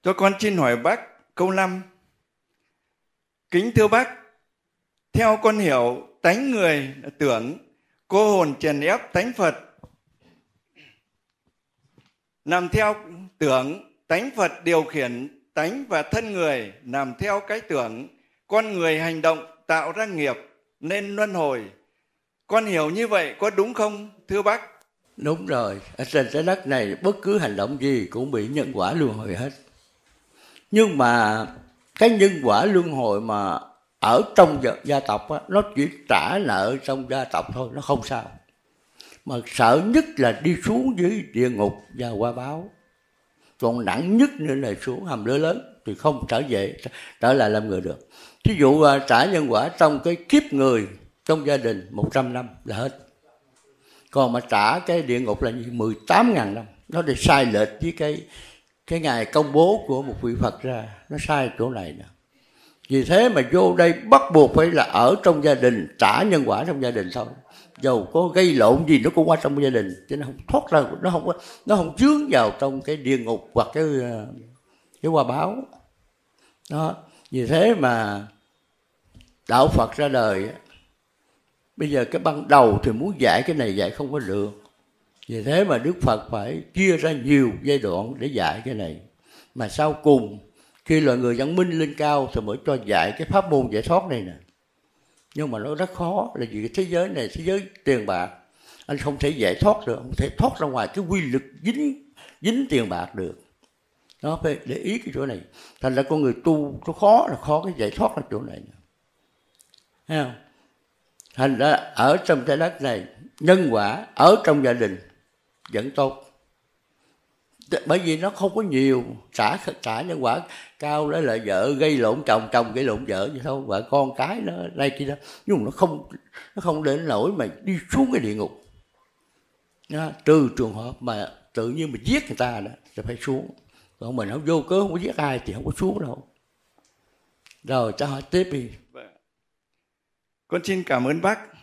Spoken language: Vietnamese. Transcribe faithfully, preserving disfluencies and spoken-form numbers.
Tôi con xin hỏi bác câu năm. Kính thưa bác, theo con hiểu tánh người là tưởng, cô hồn chèn ép tánh Phật. Làm theo tưởng, tánh Phật điều khiển tánh và thân người làm theo cái tưởng. Con người hành động tạo ra nghiệp nên luân hồi. Con hiểu như vậy có đúng không thưa bác? Đúng rồi, ở trên trái đất này bất cứ hành động gì cũng bị nhân quả luân hồi hết. Nhưng mà cái nhân quả luân hồi mà ở trong gia, gia tộc á, nó chỉ trả nợ trong gia tộc thôi, nó không sao. Mà sợ nhất là đi xuống dưới địa ngục và qua báo. Còn nặng nhất nữa là xuống hầm lửa lớn thì không trở về, trở lại làm người được. Thí dụ trả nhân quả trong cái kiếp người trong gia đình một trăm năm là hết. Còn mà trả cái địa ngục là mười tám ngàn năm. Nó để sai lệch với cái cái ngày công bố của một vị Phật ra. Nó sai chỗ này nè. Vì thế mà vô đây bắt buộc phải là ở trong gia đình, trả nhân quả trong gia đình thôi. Dầu có gây lộn gì nó cũng qua trong gia đình, cho nên không thoát ra, nó không có, nó không chướng vào trong cái địa ngục hoặc cái cái quả báo. Đó, vì thế mà đạo Phật ra đời, bây giờ cái ban đầu thì muốn dạy cái này dạy không có được. Vì thế mà Đức Phật phải chia ra nhiều giai đoạn để dạy cái này. Mà sau cùng khi loài người văn minh lên cao thì mới cho dạy cái pháp môn giải thoát này nè. Nhưng mà nó rất khó, là vì cái thế giới này, thế giới tiền bạc, anh không thể giải thoát được, không thể thoát ra ngoài cái quy lực dính dính tiền bạc được. Nó phải để ý cái chỗ này. Thành ra con người tu nó khó là khó cái giải thoát ở chỗ này. Thấy không? Thành ra ở trong trái đất này, nhân quả ở trong gia đình vẫn tốt. Bởi vì nó không có nhiều, trả trả nhân quả cao đó là vợ gây lộn chồng, chồng gây lộn vợ vậy thôi, vợ con cái nó đây kia đó. Nhưng mà nó không nó không đến nỗi mà đi xuống cái địa ngục. Đó, trừ trường hợp mà tự nhiên mình giết người ta đó thì phải xuống. Còn mình không vô cớ không có giết ai thì không có xuống đâu. Rồi cho hỏi tiếp đi. Con xin cảm ơn bác.